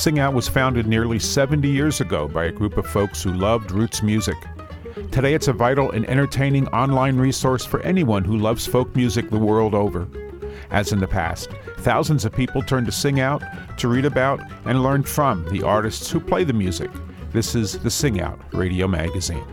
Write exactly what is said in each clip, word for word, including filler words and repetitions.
Sing Out was founded nearly seventy years ago by a group of folks who loved roots music. Today it's a vital and entertaining online resource for anyone who loves folk music the world over. As in the past, thousands of people turn to Sing Out to read about and learn from the artists who play the music. This is the Sing Out Radio Magazine.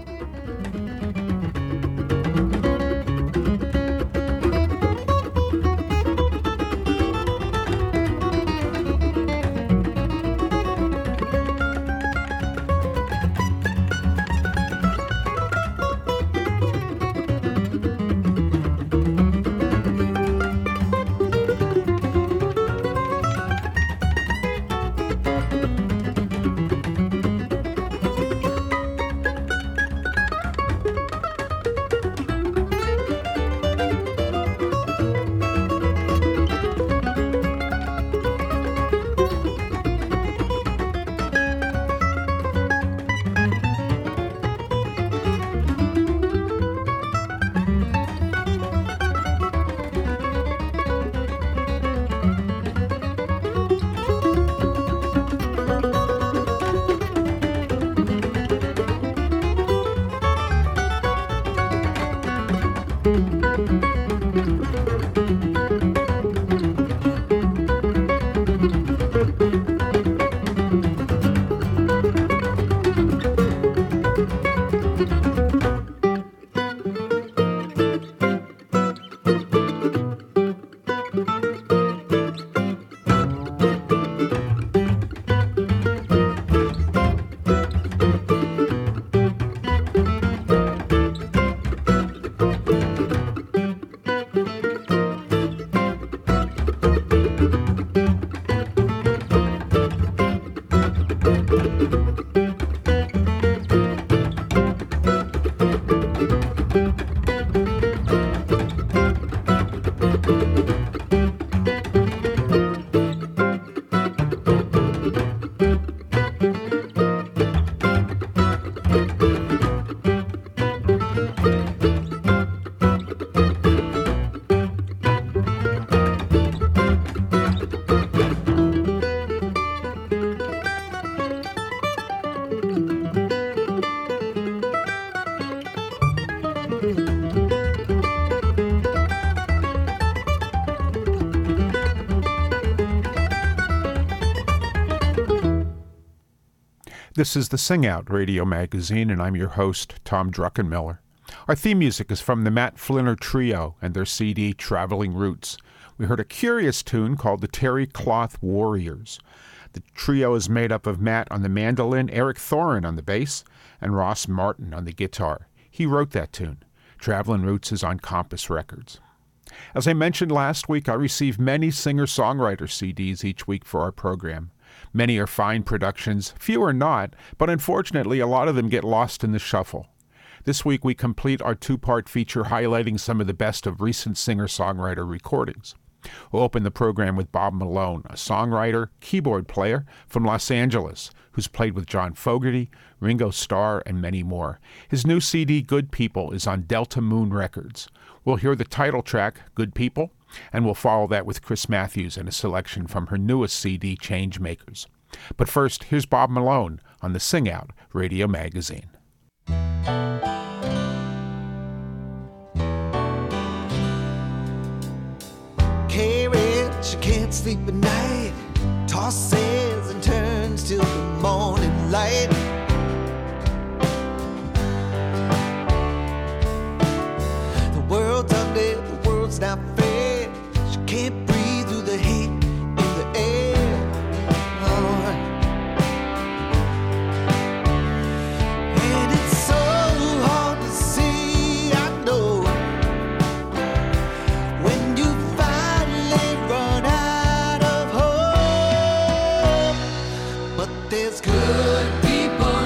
This is the Sing Out Radio Magazine, and I'm your host, Tom Druckenmiller. Our theme music is from the Matt Flinner Trio and their C D, Traveling Roots. We heard a curious tune called the Terry Cloth Warriors. The trio is made up of Matt on the mandolin, Eric Thorin on the bass, and Ross Martin on the guitar. He wrote that tune. Traveling Roots is on Compass Records. As I mentioned last week, I receive many singer-songwriter C Ds each week for our program. Many are fine productions, few are not, but unfortunately a lot of them get lost in the shuffle. This week we complete our two-part feature highlighting some of the best of recent singer-songwriter recordings. We'll open the program with Bob Malone, a songwriter, keyboard player from Los Angeles, who's played with John Fogerty, Ringo Starr, and many more. His new C D, Good People, is on Delta Moon Records. We'll hear the title track, Good People, and we'll follow that with Chris Matthews and a selection from her newest C D, Changemakers. But first, here's Bob Malone on the Sing Out Radio Magazine. She can't sleep at night, tosses and turns till the morning light. The world's under, the world's not fair. She can't breathe through the heat in the air. Oh. And it's so hard to see, I know, when you there's good people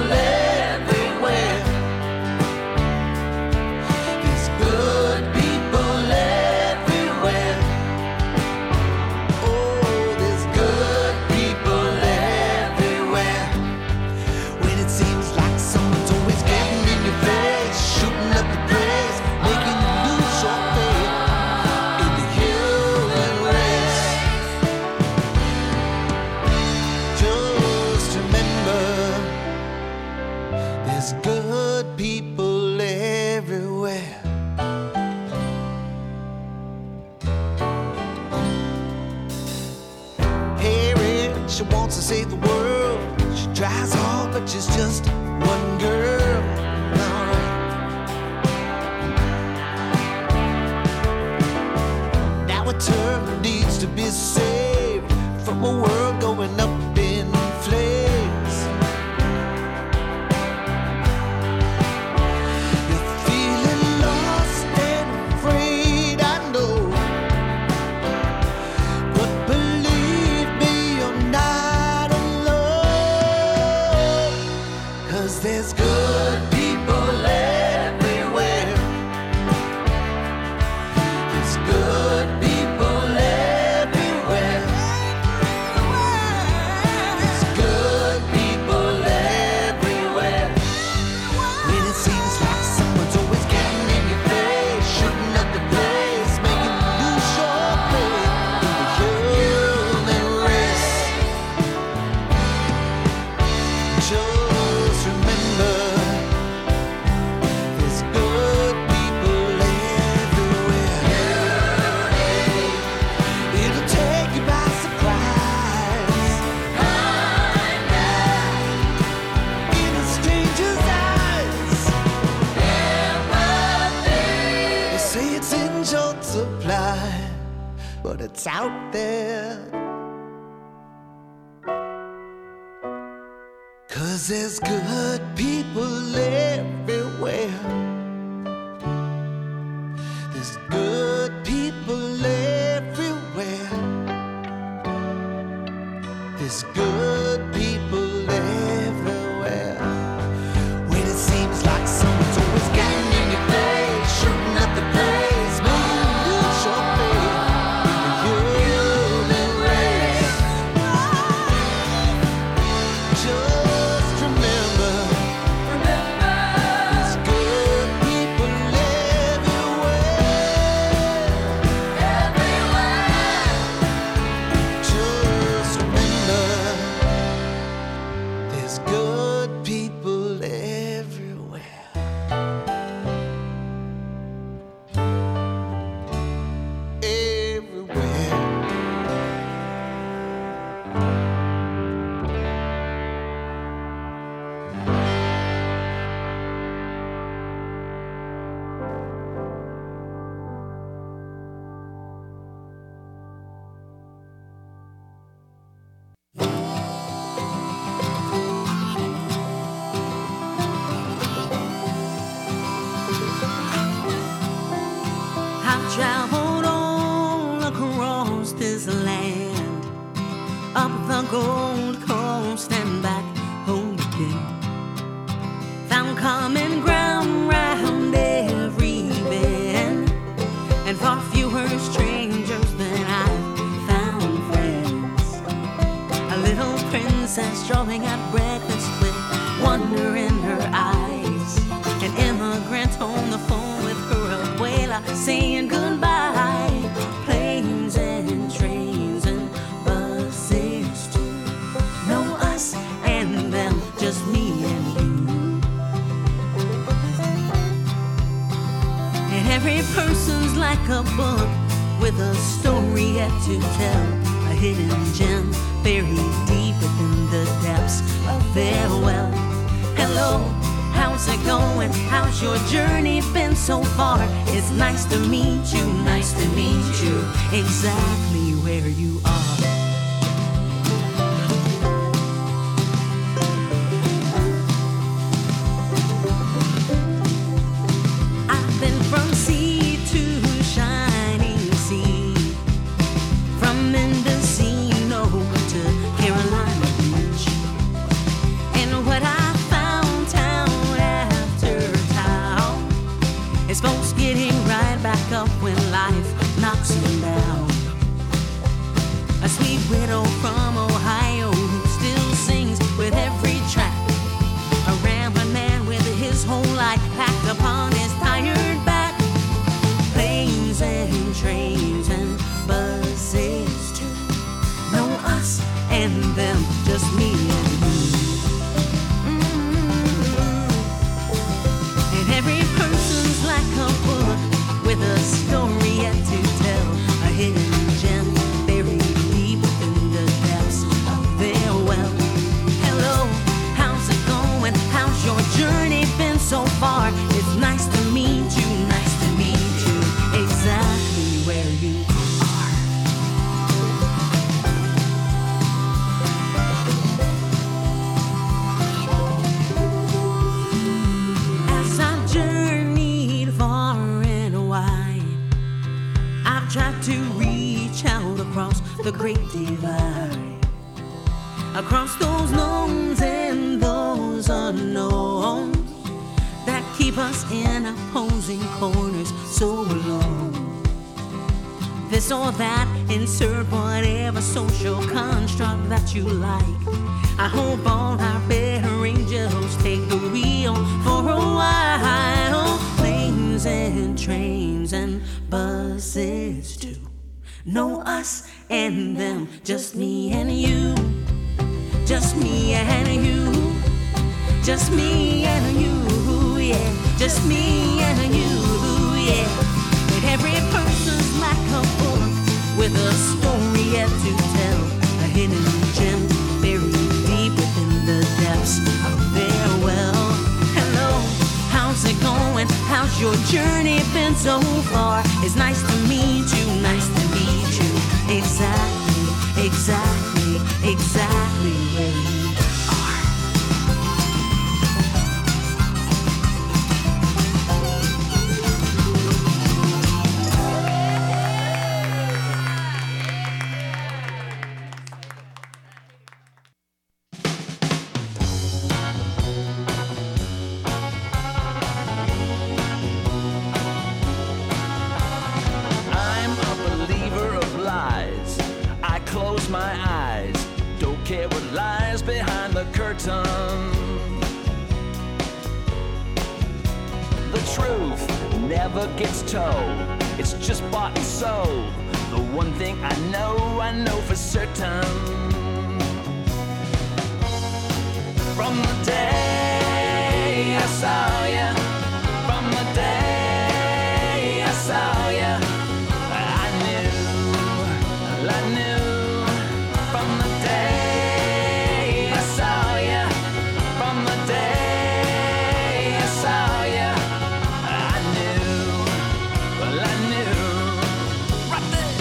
She wants to save the world. She tries hard, but she's just one girl. Now a turtle needs to be saved from a world going up in flames. You're feeling lost and afraid, I know. But believe me, you're not alone. 'Cause there's good people everywhere. There's good people everywhere. There's good people everywhere. When it seems like someone's always getting in your face, shooting up the place, making you lose your faith in the human race. Just remember, there's good people everywhere. It'll take you by surprise. In a stranger's eyes. They say it's in short supply, but it's out there. 'Cause there's good people everywhere. There's good people everywhere. There's good people everywhere. When it seems like someone's always getting in your face, shooting up the place, making you lose your faith in the human race. Just remember, there's good people everywhere. Just remember, there's good people everywhere. Everywhere. I've traveled all across this land, up the Gold Coast and back home again. Found common ground round every bend, and far fewer strangers than I've found friends. A little princess strolling at breakfast with wonder in her eyes. An immigrant on the phone with her abuela saying goodbye. Planes and trains and buses too. No us and them, just me and you. And every person's like a book with a story yet to tell. A hidden gem buried deep within the depths of their well. Hello, how's it going? How's your journey been so far? It's nice to meet you, nice to meet you, exactly where you are. I've been from sea to shining sea, from Mendocino to Carolina Beach. And what I found town after town is folks getting right back up when life knocks them down. A sweet widow from Ohio who still sings with every track. A rambling man with his whole life packed upon his tired back. Planes and trains and buses too. No us and them, just me and you. Mm-hmm. And every person's like a book with a story yet to tell. A hidden gem buried deep within the depths of their the great divide. Across those knowns and those unknowns that keep us in opposing corners so alone. This or that, insert whatever social construct that you like. I hope all our better angels take the wheel for a while. Planes and trains and buses too. No us and them, just me and you. Just me and you. Just me and you, yeah. Just me and you, yeah. But every person's like a book with a story yet to tell. A hidden gem buried deep within the depths of their well. Hello, how's it going? How's your journey been so far? It's nice to meet you, nice to meet you. Exactly, exactly, exactly where you are. The truth never gets told. It's just bought and sold. The one thing I know, I know for certain. From the day I saw you, from the day I saw you, I knew, I knew. From the day I saw you, from the day I saw you, I knew, well I knew, right there.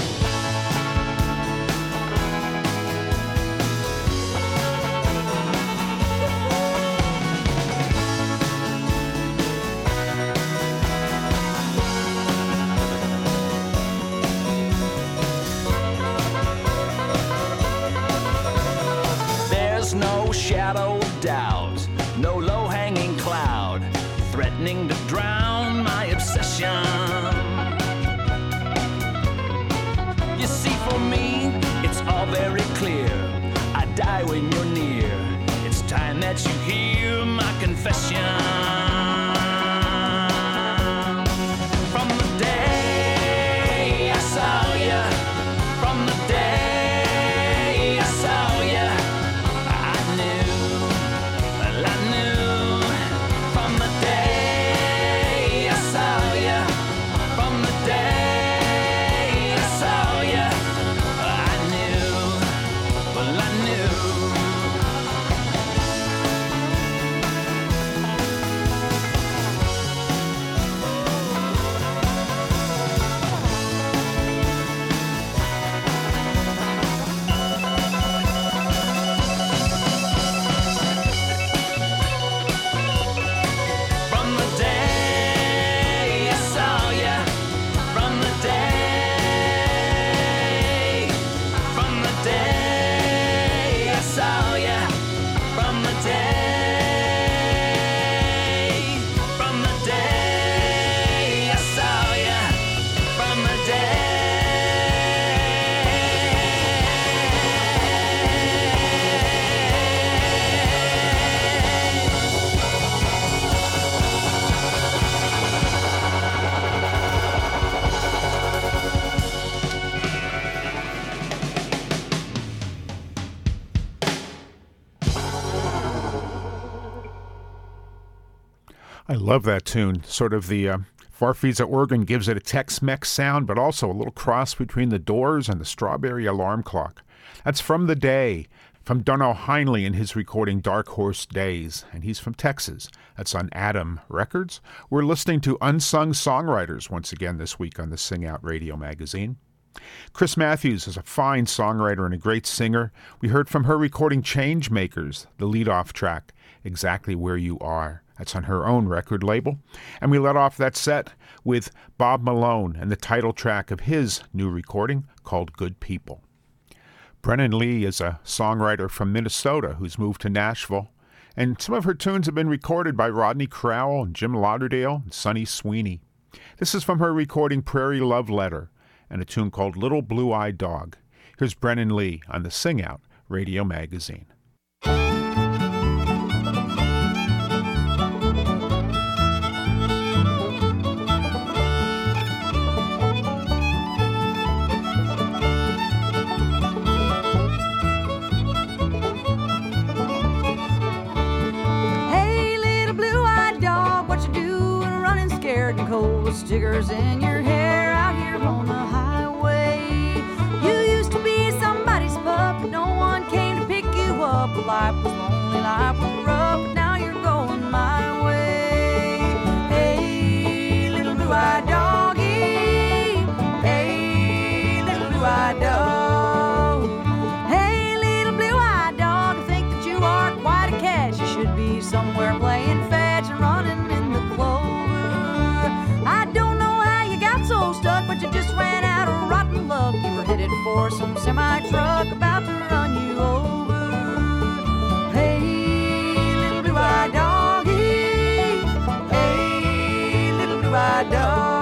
There's no shadow of doubt, no low-hanging cloud threatening to drown my obsession. You see, for me, it's all very clear. I die when you're near. It's time that you hear my confession. From the day I saw you, from the day I saw you, I knew, well I knew. From the day I saw you, from the day I saw you, I knew, well I knew. From the day I saw you, from the day, from the day I saw you, from the day, from the day I saw you, from the day. I love that tune. Sort of the uh, Farfisa organ gives it a Tex-Mex sound, but also a little cross between the Doors and the Strawberry Alarm Clock. That's From the Day, from Donald Heinley in his recording Dark Horse Days, and he's from Texas. That's on Adam Records. We're listening to Unsung Songwriters once again this week on the Sing Out Radio magazine. Chris Matthews is a fine songwriter and a great singer. We heard from her recording Changemakers, the lead-off track, Exactly Where You Are. That's on her own record label. And we let off that set with Bob Malone and the title track of his new recording called Good People. Brennan Lee is a songwriter from Minnesota who's moved to Nashville, and some of her tunes have been recorded by Rodney Crowell and Jim Lauderdale and Sonny Sweeney. This is from her recording Prairie Love Letter and a tune called Little Blue-Eyed Dog. Here's Brennan Lee on the Sing Out Radio Magazine. Cold stickers in your hair out here on the highway. You used to be somebody's pup, but no one came to pick you up. Life was lonely, life was rough, but now you're going my way. Hey, little blue-eyed doggy. Hey, little blue-eyed dog. Hey, little blue-eyed dog, I think that you are quite a catch. You should be somewhere playing fetch and running in the clover. I don't know how you got so stuck, but you just ran out of rotten luck. You were headed for some semi-truck about to run you over. Hey, little blue-eyed doggy. Hey, little blue-eyed dog.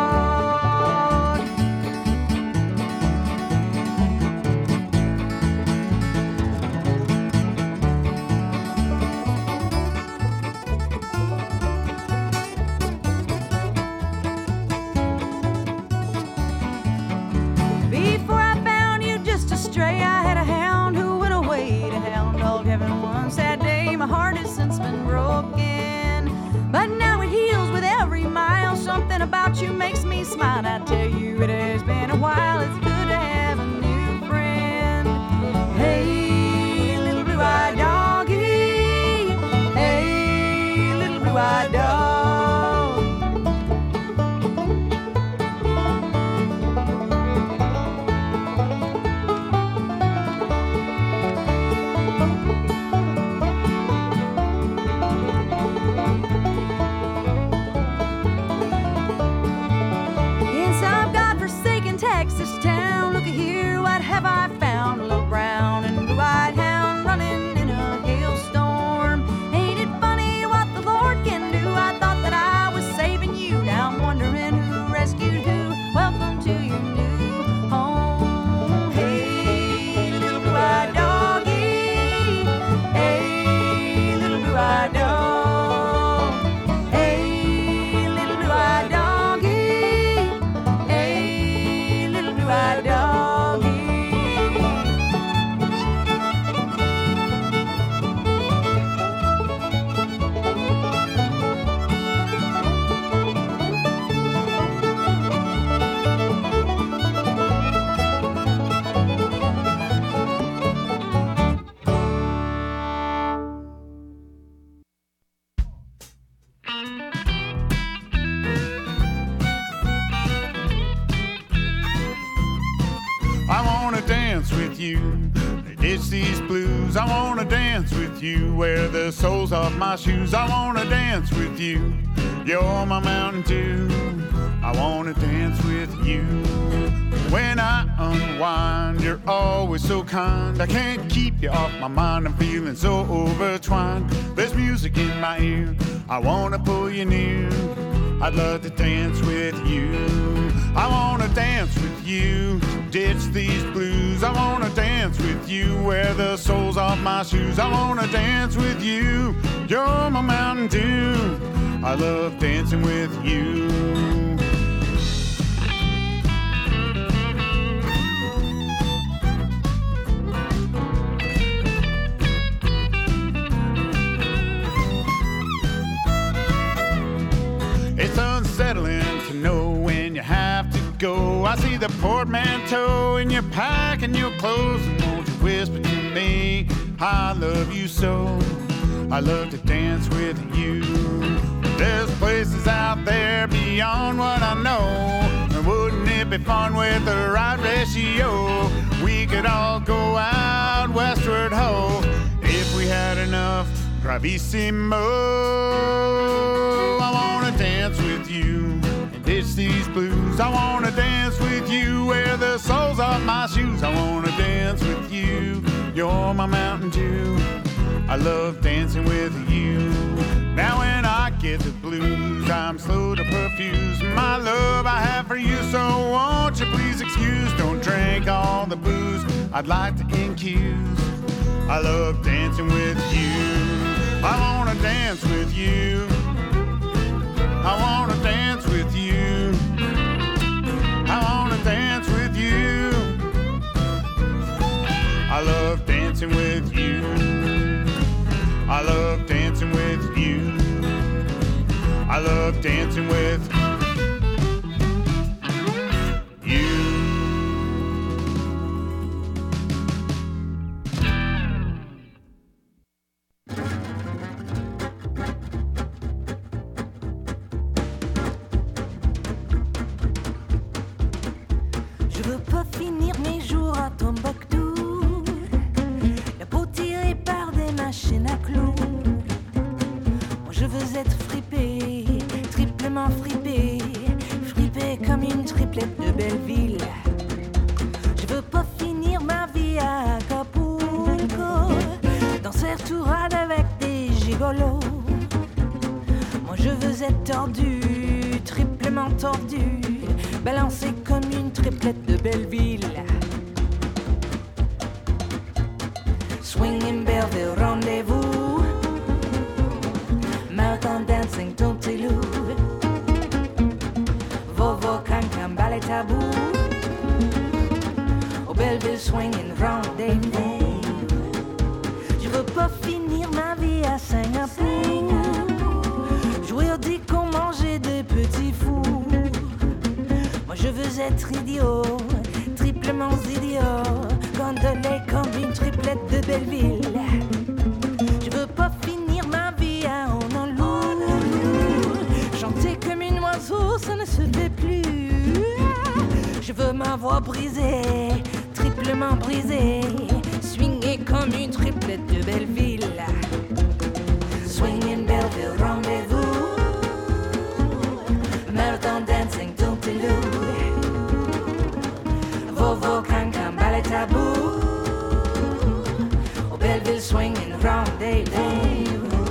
My heart has since been broken, but now it heals with every mile. Something about you makes me smile. I tell you, it has been a while. It's good to have a new friend. Hey, little blue-eyed doggy. Hey, little blue-eyed dog. I wanna dance with you, wear the soles of my shoes. I wanna dance with you, you're my Mountain Dew. I wanna dance with you. When I unwind, you're always so kind. I can't keep you off my mind, I'm feeling so overtwined. There's music in my ear, I wanna pull you near. I'd love to dance with you. I wanna dance with you, ditch these blues. I wanna dance with you, wear the soles off my shoes. I wanna dance with you, you're my Mountain Dew. I love dancing with you. It's unsettling to know when you have to go. I see the portmanteau in your pack and your clothes. And won't you whisper to me, I love you so. I love to dance with you. There's places out there beyond what I know. And wouldn't it be fun with the right ratio? We could all go out westward, ho, if we had enough bravissimo. I wanna dance with you and ditch these blues. I wanna dance with you, wear the soles off my shoes. I wanna dance with you, you're my Mountain Dew. I love dancing with you. Now when I get the blues, I'm slow to perfuse my love I have for you. So won't you please excuse, don't drink all the booze I'd like to incuse. I love dancing with you. I wanna dance with you. I wanna dance with you. I wanna dance with you. I love dancing with you. I love dancing with you. I love dancing with you. Je veux pas finir mes jours à Tombouctou, la peau tirée par des machines à clous. Moi je veux être fripé, triplement fripé, fripé comme une triplette de Belleville. Je veux pas finir ma vie à Acapulco, dans ces tourades avec des gigolos. Moi je veux être tordu, triplement tordu, balancé comme une triplette de Belleville. Swinging Belleville, rendez-vous, Marathon dancing, Tontilou, Vovo, Cancan, ballet tabou, au Belleville swinging, rendez-vous. Je veux pas finir ma vie à Singapour, jouer au disco, manger des petits fours. Moi je veux être idiot, triplement idiot, gondolé comme une triplette de Belleville. Je veux pas finir ma vie à Honolulu, chanter comme une oiseau, ça ne se fait plus. Je veux ma voix brisée, triplement brisée, swinger comme une triplette de Belleville. Swinging Belleville, rendez-vous, Marathon dancing, Tontilou, Vovo, Cancan, ballet tabou, au Belleville swinging, rendez-vous.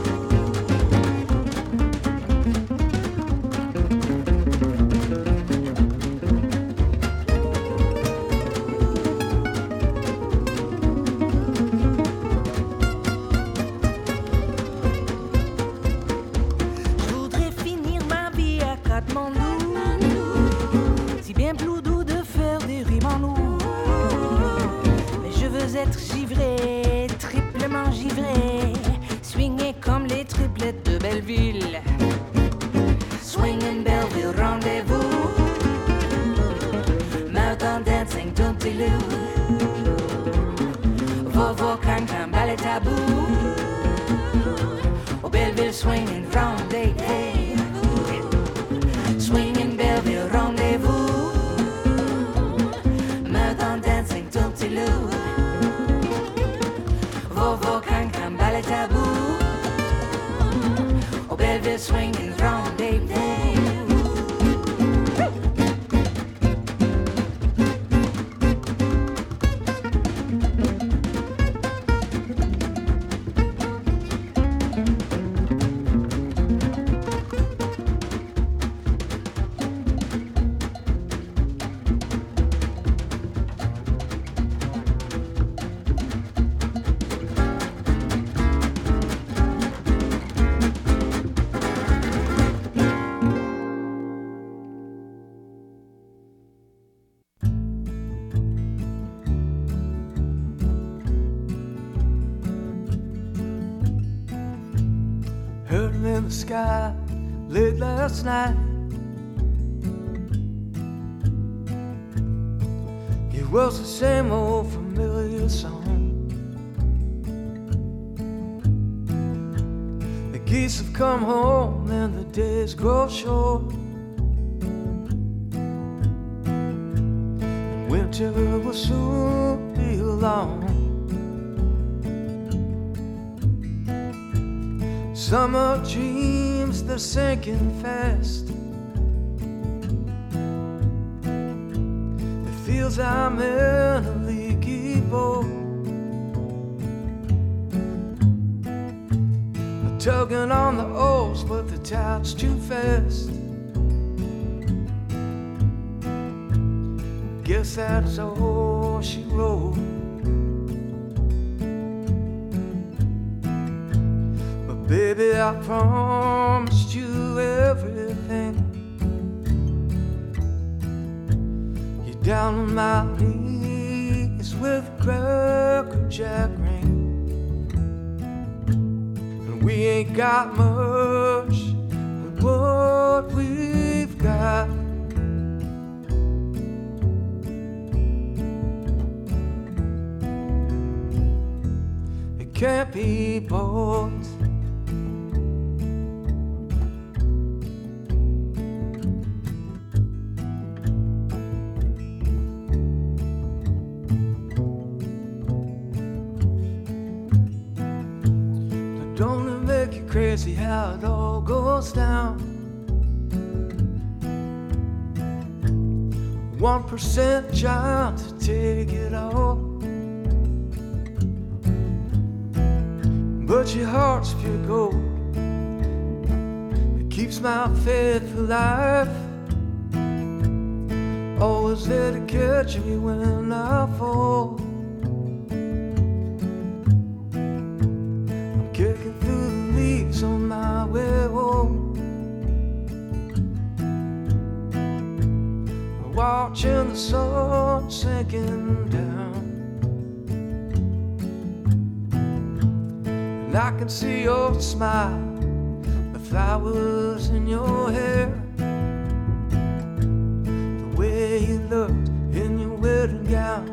Je voudrais finir ma vie à Katmandou, si bien ploudou de faire des rimes en nous. Mais je veux être givré, triplement givré, swinger comme les triplettes de Belleville. Swinging Belleville, rendez-vous, Marathon dancing, Tontilou, Vovo, Cancan, ballet tabou, au Belleville swinging, rendez-vous. Swinging Belleville, rendez-vous, Marathon dancing, Tontilou, Vovo, Cancan, ballet tabou, au Belleville swinging, rendez-vous. Heard him in the sky late last night. It was the same old familiar song. The geese have come home and the days grow short, and winter will soon be along. Summer dreams, they're sinking fast. feels I'm in a leaky boat, tugging on the oars, but the tide's too fast. Guess that's all she wrote. But baby, I promised you everything. You're down on my knees with Cracker Jack ring. We ain't got much, but what we've got it can't be bought. Crazy how it all goes down. One percent chance to take it all, but your heart's pure gold. It keeps my faith alive, always there to catch me when I fall. I'm kicking through the leaves on my way home, watching the sun sinking down, and I can see your smile, the flowers in your hair, the way you looked in your wedding gown.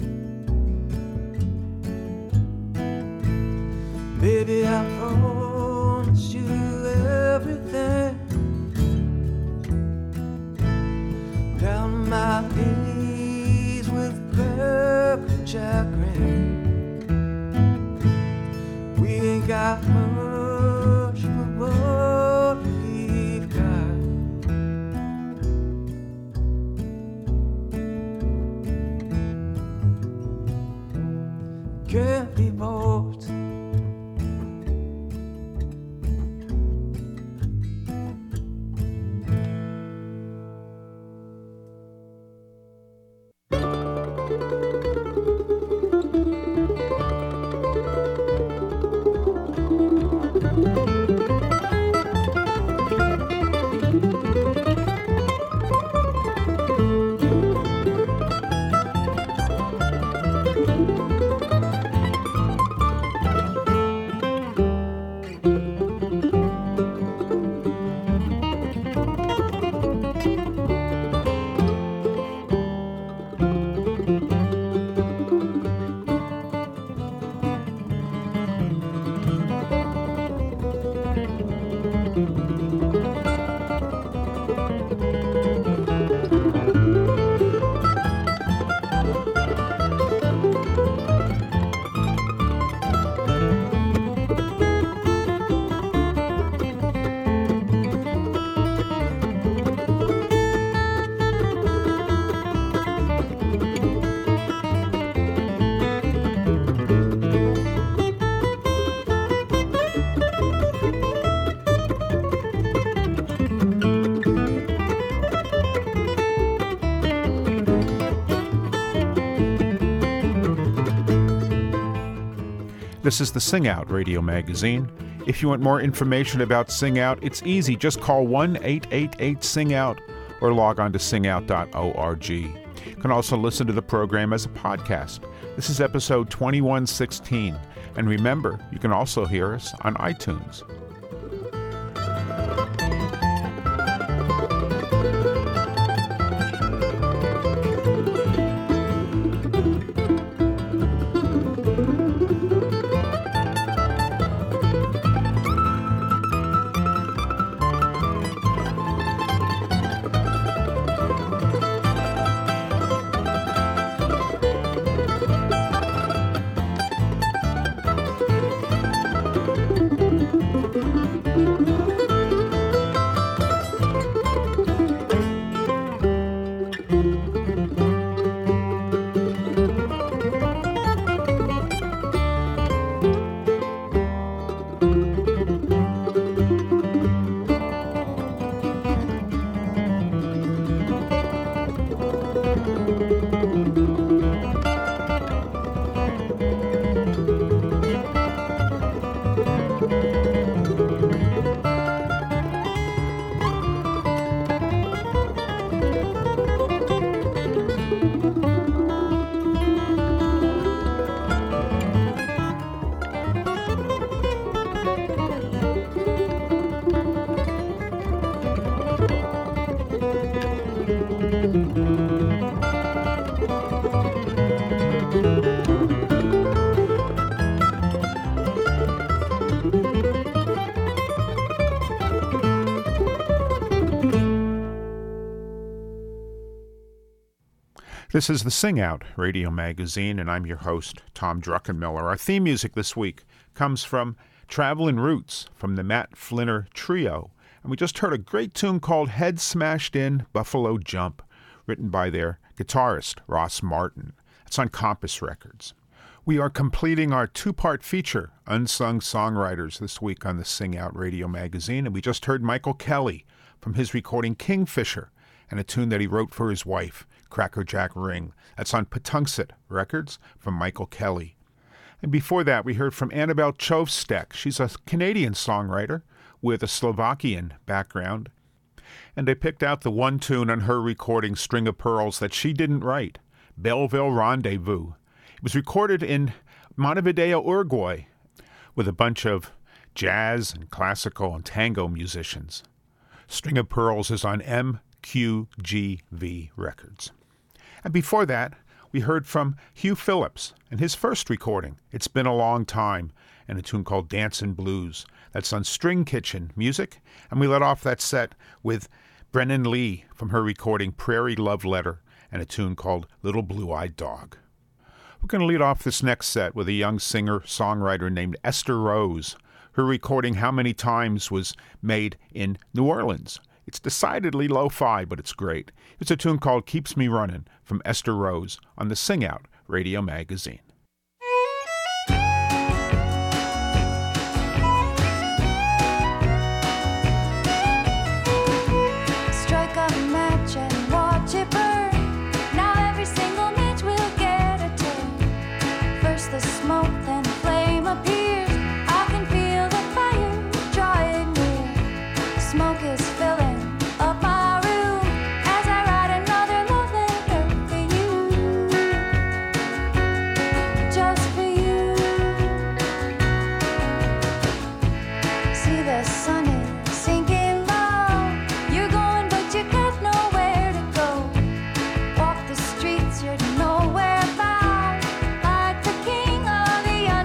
Baby, I promised you everything. Down on my knees with Cracker Jack ring. We ain't got much, but what we've got can't be bought. This is the Sing Out radio magazine. If you want more information about Sing Out, it's easy. Just call one eight eight eight sing out or log on to sing out dot org. You can also listen to the program as a podcast. This is episode twenty-one sixteen. And remember, you can also hear us on iTunes. This is the Sing Out Radio Magazine, and I'm your host, Tom Druckenmiller. Our theme music this week comes from Travelin' Roots from the Matt Flinner Trio, and we just heard a great tune called Head Smashed In, Buffalo Jump, written by their guitarist, Ross Martin. It's on Compass Records. We are completing our two-part feature, Unsung Songwriters, this week on the Sing Out Radio Magazine, and we just heard Michael Kelly from his recording Kingfisher, and a tune that he wrote for his wife, Cracker Jack Ring. That's on Patuxet Records from Michael Kelly. And before that, we heard from Annabelle Chovstek. She's a Canadian songwriter with a Slovakian background. And they picked out the one tune on her recording, String of Pearls, that she didn't write, Belleville Rendezvous. It was recorded in Montevideo, Uruguay, with a bunch of jazz and classical and tango musicians. String of Pearls is on M Q G V Records. And before that, we heard from Hugh Phillips and his first recording, It's Been a Long Time, and a tune called Dancin' Blues. That's on String Kitchen Music. And we let off that set with Brennan Lee from her recording Prairie Love Letter and a tune called Little Blue-Eyed Dog. We're going to lead off this next set with a young singer-songwriter named Esther Rose. Her recording How Many Times was made in New Orleans. It's decidedly lo-fi, but it's great. It's a tune called Keeps Me Runnin' from Esther Rose on the Sing Out Radio Magazine. Strike a match and watch it burn. Now every single match will get a turn. First the smoke, then the flame appears. I can feel the fire drawing near. Smoke is filling up my room as I write another love letter for you, just for you. See, the sun is sinking low. You're going, but you got nowhere to go. Walk the streets, you're nowhere bound, like the king of the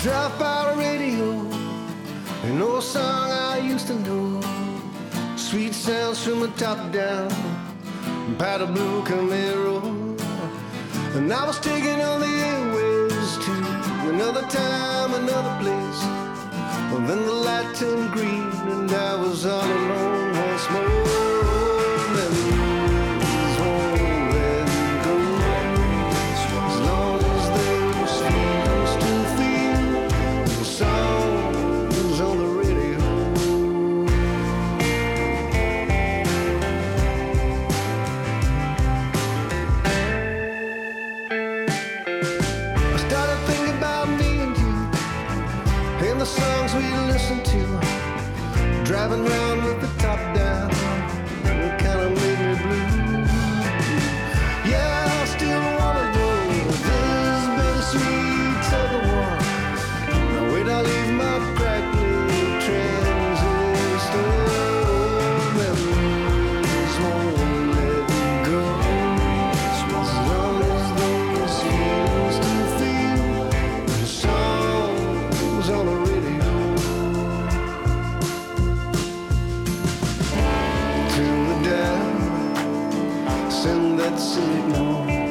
Drop out a radio, an old song I used to know. Sweet sounds from the top down, powder blue Camaro. And I was taking on the airways to another time, another place. Well, then the light turned green and I was all alone once more. Memories won't let me go. As long as there's feelings to feel, the songs on the radio. I started thinking about me and you and the songs we listened to, driving around with the top down. It kinda made me blue. Yeah, I still wanna know this bittersweet tug of war. Now wait, I leave my crackling transistor. Memories won't let me go. As long as there's feelings to feel, the songs on the radio. Tune it down, send that signal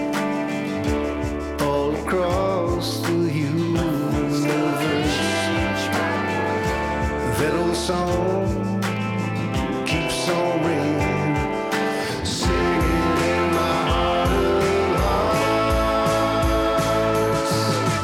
all across the universe. That old song keeps on ringing, singing in my heart of hearts.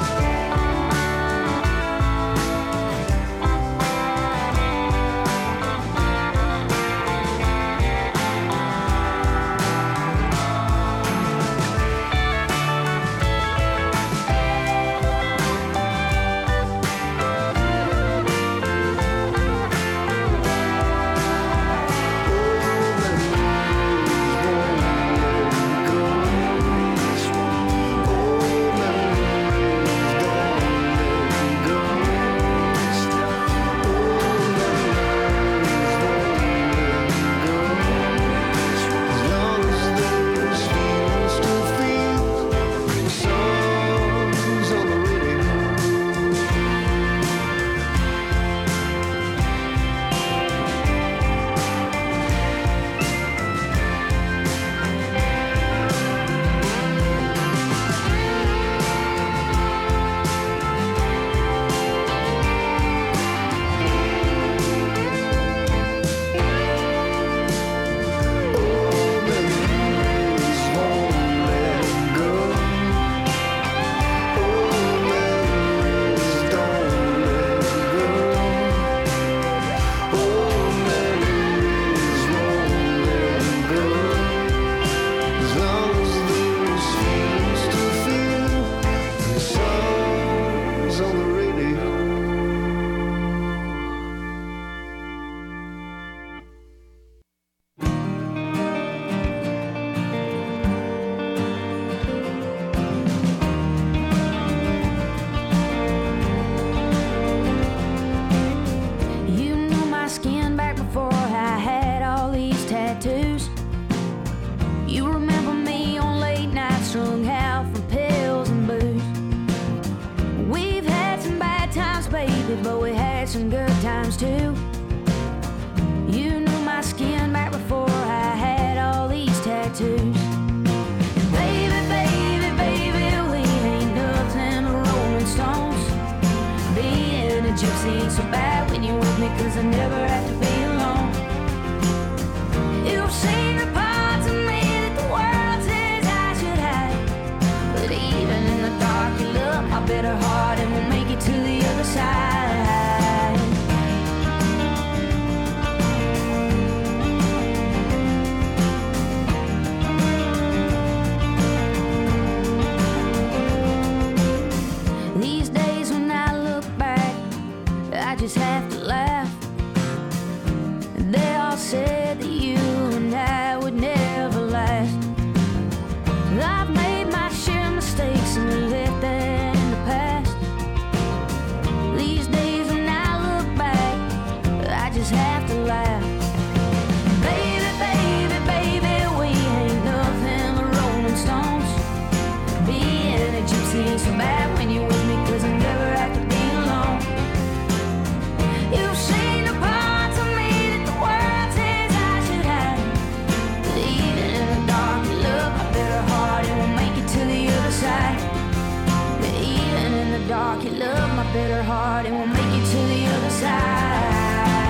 As long as there's feelings to feel, the songs on the radio. Memories won't let go. Oh, memories don't let go. Oh, memories won't let go. As long as there's feelings to feel, the songs on the radio. You knew my skin back before I had all these tattoos. You remember me on late nights strung out from pills and booze. We've had some bad times, baby, but we had some good times too. You knew my skin back before I had all these tattoos. Baby, baby, baby, we ain't nothing but Rolling Stones. Being a gypsy ain't so bad when you're with me, 'cause I never have to be alone. You've seen the parts of me that the world says I should hide, but even in the dark you love my bitter heart and we'll make it to the other side. These days when I look back, I just have to laugh. They all said that you and I would never last. I've made my share of mistakes and let that in the past. These days when I look back, I just have to laugh. Baby, baby, baby, we ain't nothing but Rolling Stones. Being a gypsy ain't so bad when you're with me, 'cause I never have to be alone. dark, you love my bitter heart, and we'll make it to the other side.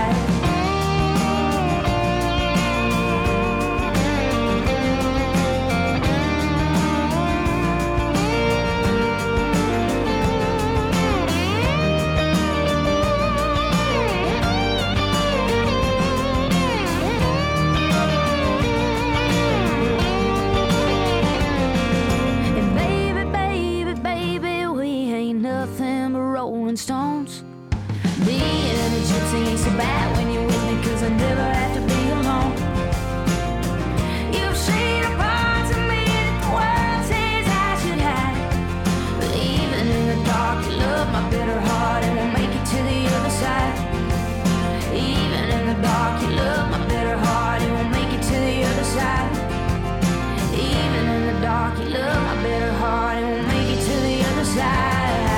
Stones. Being a gypsy ain't so bad when you're with me, cause I never have to be alone. You've seen a part of me that the world says I should hide, but even in the dark you love my bitter heart, and we'll make it to the other side. Even in the dark you love my bitter heart, and we'll make it to the other side. Even in the dark you love my bitter heart, and we'll make it to the other side.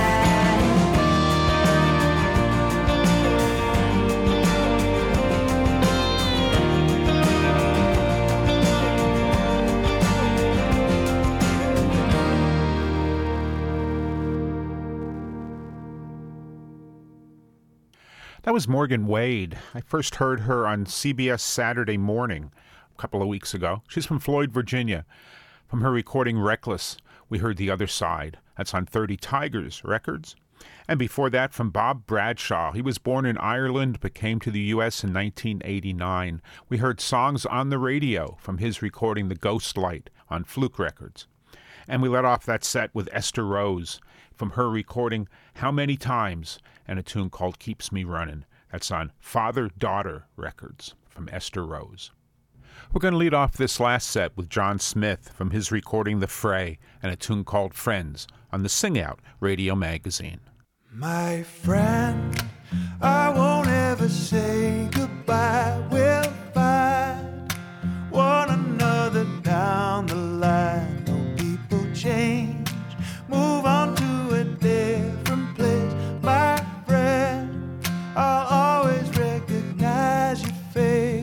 That was Morgan Wade. I first heard her on C B S Saturday Morning a couple of weeks ago. She's from Floyd, Virginia. From her recording Reckless, we heard The Other Side. That's on thirty Tigers Records. And before that, from Bob Bradshaw. He was born in Ireland but came to the U S in nineteen eighty-nine. We heard Songs on the Radio from his recording The Ghost Light on Fluke Records. And we let off that set with Esther Rose from her recording How Many Times, and a tune called Keeps Me Running. That's on Father-Daughter Records from Esther Rose. We're going to lead off this last set with John Smith from his recording The Fray, and a tune called Friends on the Sing Out Radio Magazine. My friend, I won't ever say goodbye. We'll find one another down the line. No, people change, move on to a different place. My friend, I'll always recognize your face.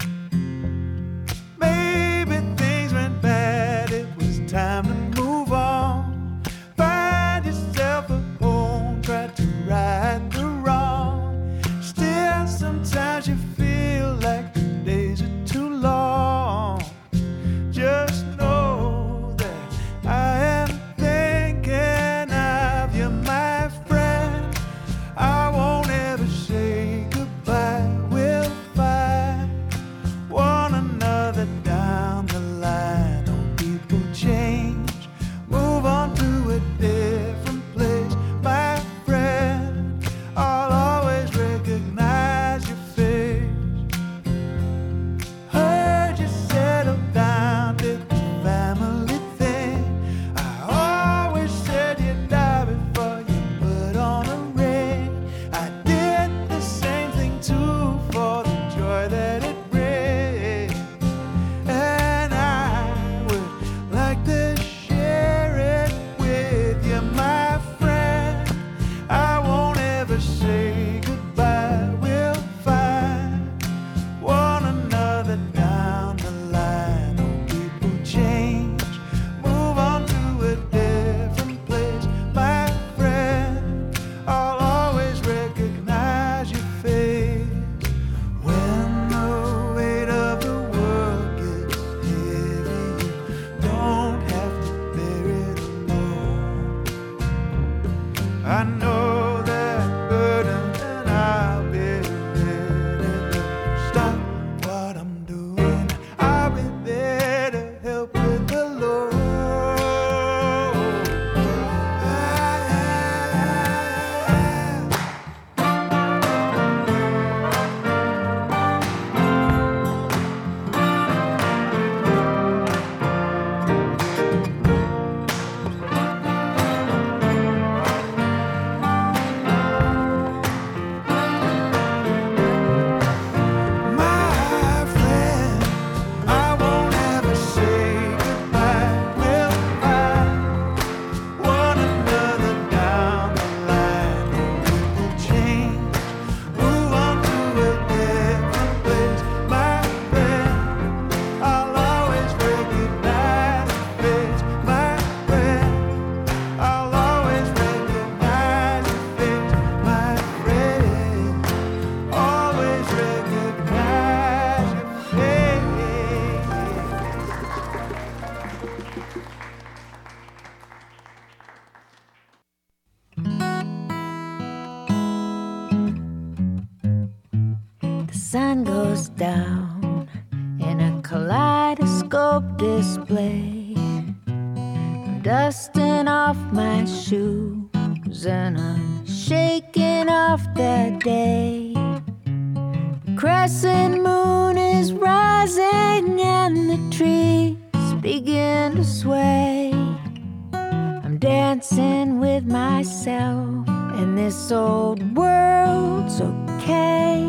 Maybe things went bad, it was time to move on. Find yourself a home, try to right the wrong. Still, sometimes you feel like the days are too long. Just know that I am thinking of you, my friend. I won't ever say goodbye. We'll find one another down the line. Oh, people change, move on to a different place. My friend, I'll always recognize your face. Heard you settled down, did the family thing. I always said you'd die before you put on a ring. I did the same thing too, for the joy that it brings. And I would like to share it with you, my friend. I won't ever say goodbye. We'll find one another down the line. Oh, people change, move on to a different place. My friend, I'll always recognize your face. When the weight of the world gets heavy, you don't have to bear it alone. I know that burden, and I'll be ready to stop what I'm doing. I'll be there to help with the load. goes down in a kaleidoscope display. I'm dusting off my shoes and I'm shaking off the day. The crescent moon is rising and the trees begin to sway. I'm dancing with myself and this old world's okay.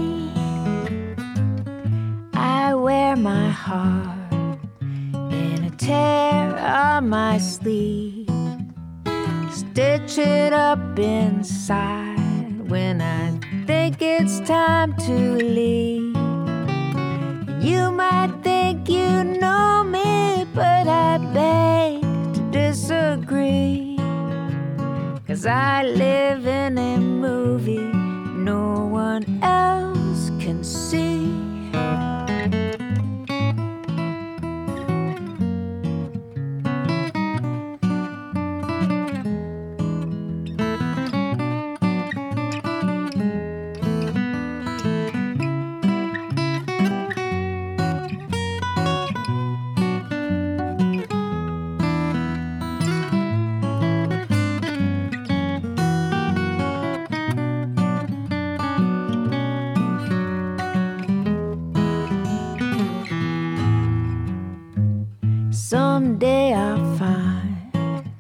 I wear my heart in a tear on my sleeve, stitch it up inside when I think it's time to leave. You might think you know me, but I beg to disagree, 'cause I live in a movie no one else can see. Someday I'll find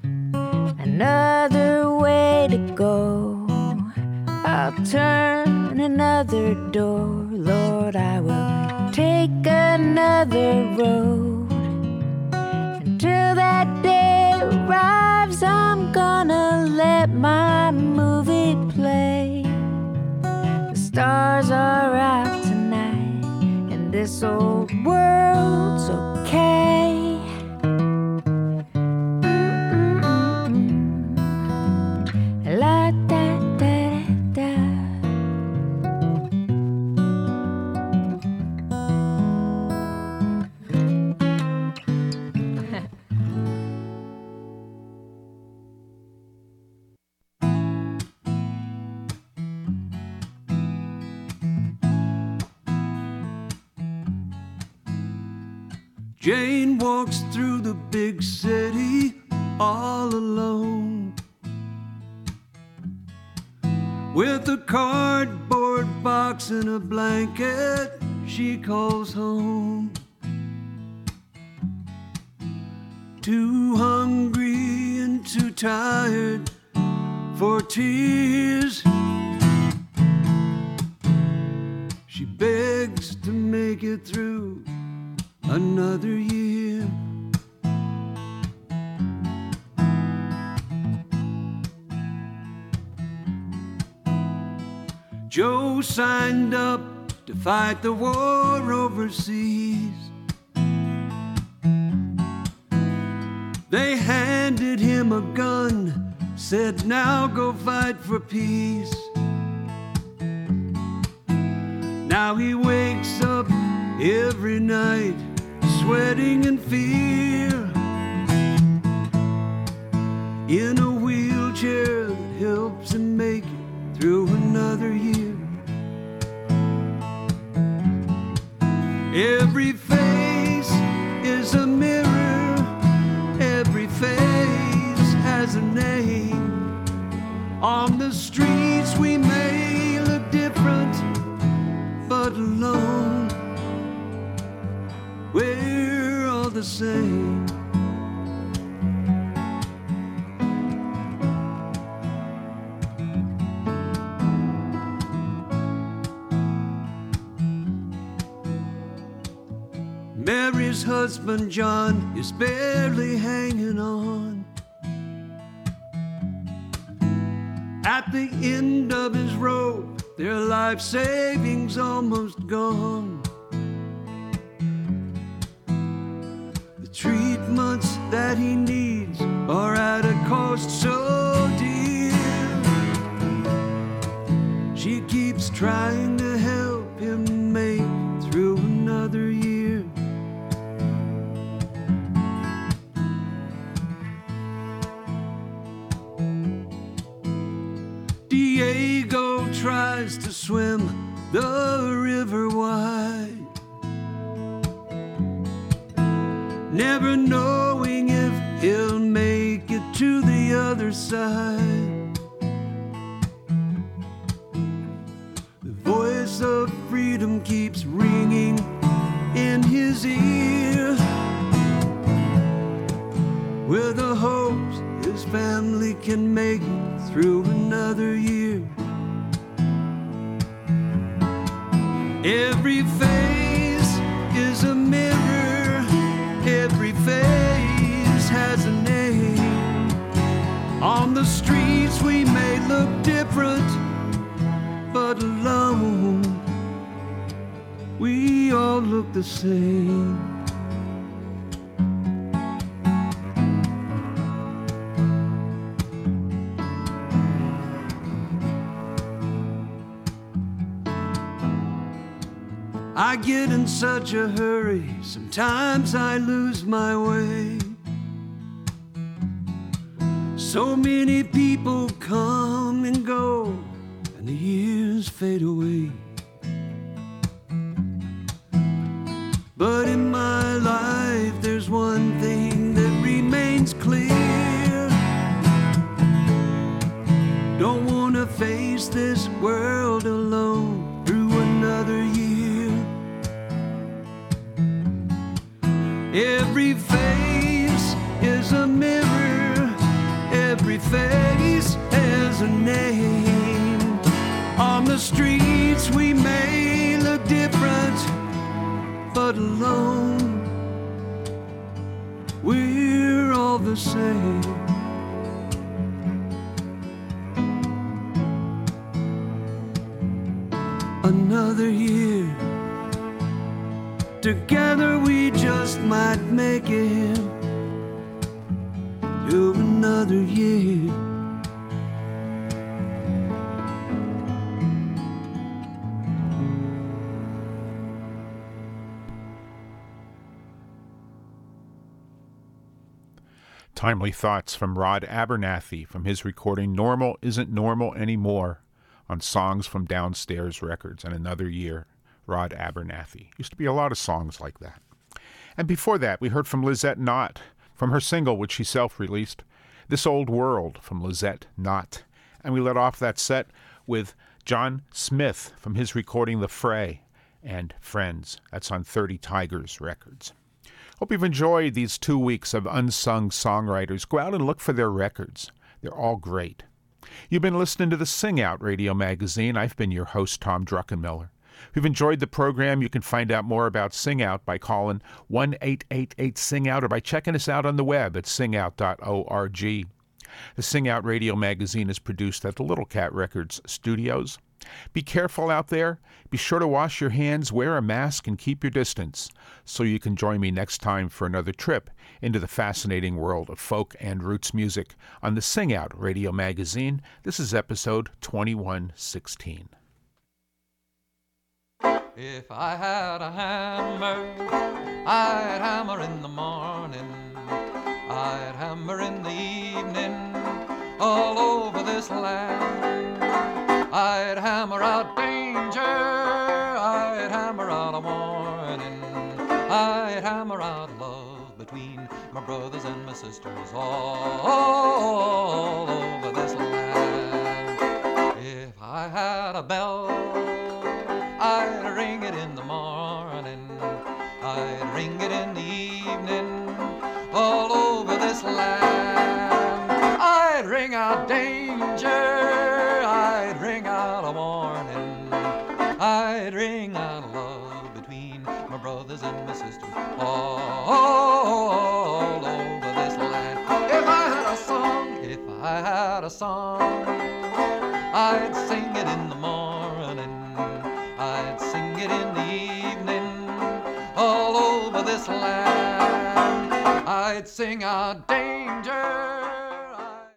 another way to go. I'll turn another door. Lord, I will take another road. Until that day arrives, I'm gonna let my movie play. The stars are out tonight and this old world's okay. Jane walks through the big city all alone, with a cardboard box and a blanket she calls home. Too hungry and too tired for tears, she begs to make it through another year. Joe signed up to fight the war overseas. They handed him a gun, said, "Now go fight for peace." Now he wakes up every night sweating in fear, in a wheelchair that helps him make it through another year. Every face is a mirror, every face has a name. On the streets we may look different, but alone we're all the same. Mary's husband John is barely hanging on. At the end of his rope, their life savings almost gone. The treatments that he needs are at a cost so dear. She keeps trying to help him make it through another year. Diego tries to swim the river wide. never knowing if he'll make it to the other side. The voice of freedom keeps ringing in his ear, with the hopes his family can make it through another year. Every face is a mirror, every face has a name. On the streets we may look different, but alone we all look the same. I get in such a hurry, sometimes I lose my way. So many people come and go, and the years fade away. But in my life there's one thing that remains clear. Don't wanna face this world alone through another year. Every face is a mirror, every face has a name. On the streets we may look different, but alone we're all the same. Another year, together we just might make it to another year. Timely thoughts from Rod Abernathy from his recording Normal Isn't Normal Anymore on Songs from Downstairs Records, and Another Year. Rod Abernathy. Used to be a lot of songs like that. And before that, we heard from Lizette Knott from her single, which she self-released, This Old World, from Lizette Knott. And we let off that set with John Smith from his recording The Fray and Friends. That's on thirty Tigers Records. Hope you've enjoyed these two weeks of unsung songwriters. Go out and look for their records. They're all great. You've been listening to the Sing Out Radio Magazine. I've been your host, Tom Druckenmiller. If you've enjoyed the program, you can find out more about Sing Out by calling one eight eight eight sing out or by checking us out on the web at sing out dot org. The Sing Out Radio Magazine is produced at the Little Cat Records studios. Be careful out there. Be sure to wash your hands, wear a mask, and keep your distance so you can join me next time for another trip into the fascinating world of folk and roots music on the Sing Out Radio Magazine. This is episode twenty-one sixteen. If I had a hammer, I'd hammer in the morning, I'd hammer in the evening, all over this land. I'd hammer out danger, I'd hammer out a warning, I'd hammer out love between my brothers and my sisters, all, all over this land. If I had a bell, I'd ring it in the morning, I'd ring it in the evening, all over this land. I'd ring out danger, I'd ring out a warning, I'd ring out love between my brothers and my sisters, all, all over this land. If I had a song, if I had a song, I'd sing it in the morning, I'd sing it in the evening, all over this land. I'd sing out danger,